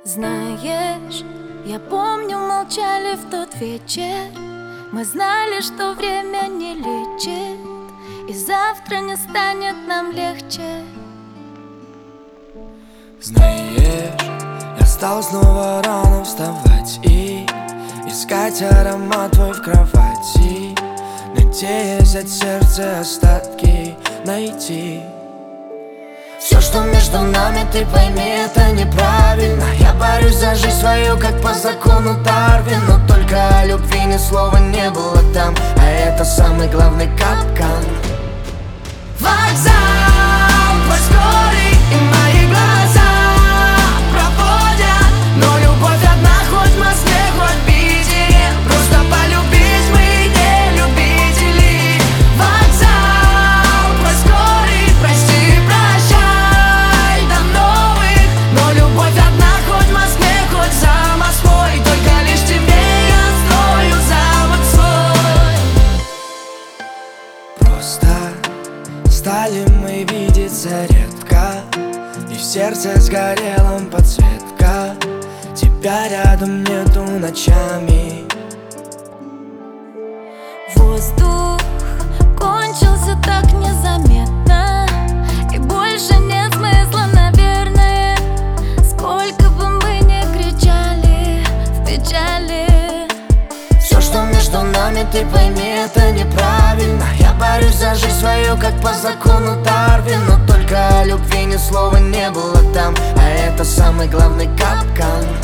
Знаешь, я помню, молчали в тот вечер. Мы знали, что время не лечит, и завтра не станет нам легче. Знаешь, я стал снова рано вставать и искать аромат твой в кровати, надеясь от сердца остатки найти. Все, что между нами, ты пойми, это неправильно. Я борюсь за жизнь свою, как по закону Дарвина, но только о любви ни слова не было там, а это самый главный капкан. Вокзал твой скорый, и мои глаза проводят, но любовь одна, хоть в Москве, хоть в Питере. Просто полюбить мы не любители. Вокзал твой скорый, прости, прощай, до новых. Но любовь одна, хоть в Москве, хоть за Москвой. Только лишь тебе я строю замок свой. Просто стали мы видеться редко, и в сердце сгорела подсветка. Тебя рядом нету ночами. Воздух кончился так незаметно, и больше нет смысла, наверное. Сколько бы мы ни кричали в печали. Все, что между нами, ты пойми, это неправильно. Я борюсь за жизнь свою, как по закону Дарвина, но только о любви ни слова не было там, а это самый главный капкан.